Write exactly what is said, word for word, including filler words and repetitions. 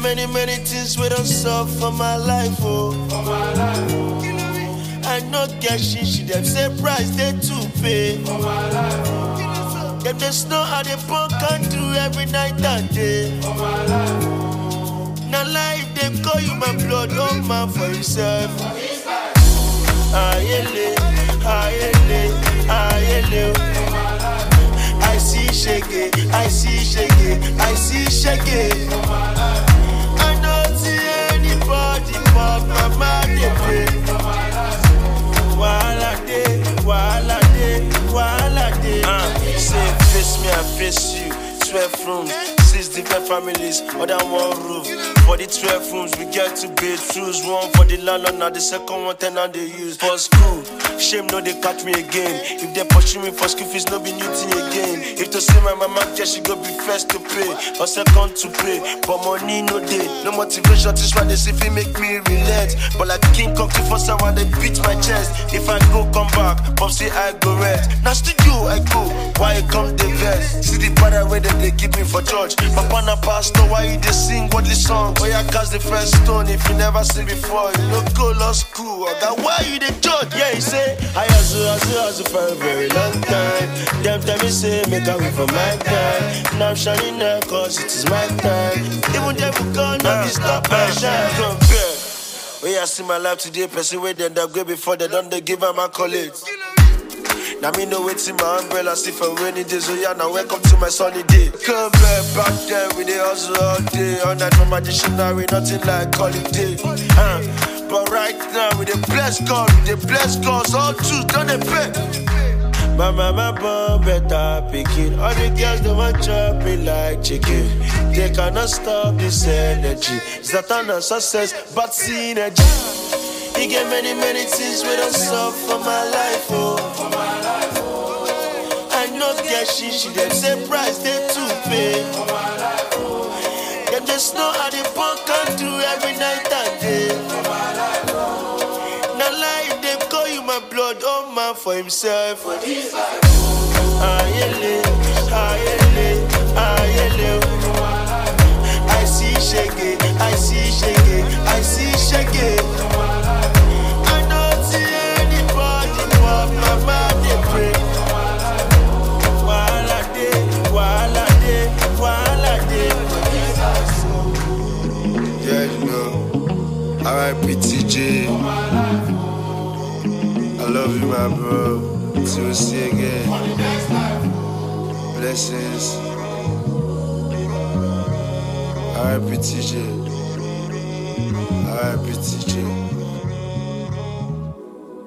many, many things we don't solve for my life, oh. For my life, oh. I know get shit, she them say price they to pay. For my life, oh. Them just know how they punk and do every night and day. For my life, oh. Now life they call you my blood, oh man for yourself. Ayele, ayele, ayele. I see shake, I see shake, I see shake. I don't see anybody but my mind they pray. Wala day, wala day, wala day. Uh, say face me, I face you. Twelve rooms, six different families under one roof. For the twelve rooms, we get two bedrooms. One for the landlord, now the second one tenant they use. For school, shame no they catch me again. If they pushing me for school fees, no be new thing again. If to see my mama get, she go be first to pay or second to pay. But money no day, no motivation. This why they see if make me relent. But like King Kong, for someone they beat my chest. If I go come back, pop say I go red. Now studio I go, why you come the best? See the brother where they, they keep me for church. Papa na pastor, why you they sing godly songs? Why you cast the first stone if you never seen before? You no go law school, or that why you the judge? Yeah, he say I hustle, hustle, hustle for a very long time. Them time me say make a way for my time. Now I'm shining now cause it is my time. Even them who can't not stop my shine. Compare. When I see my life today, person where they end up great before they done they give her my college. Now me know what's in my umbrella, see for rainy days, so yeah, now welcome to my sunny day. Come back, back there with the hustle all day. All night from my dictionary, nothing like holiday. Uh, but right now, with the blessed God, with the blessed cause, all truth, don't they pay? My mama born better picking. All the girls, they want chop me like chicken. They cannot stop this energy. It's not a success, but synergy. He get many, many things we don't solve for my life, oh. For my life, oh. I know get shit, she them say price they to pay. For my life, oh. Them just know how they punk and do every night and day. For my life, oh. Now life they call you my blood, oh man for himself. For this life, oh. Ayele, ayele, ayele. I see shake, I see shake, I see shake. R I P T J, I love you, my bro. Till we see again. Blessings. R I P T J, R I P T J.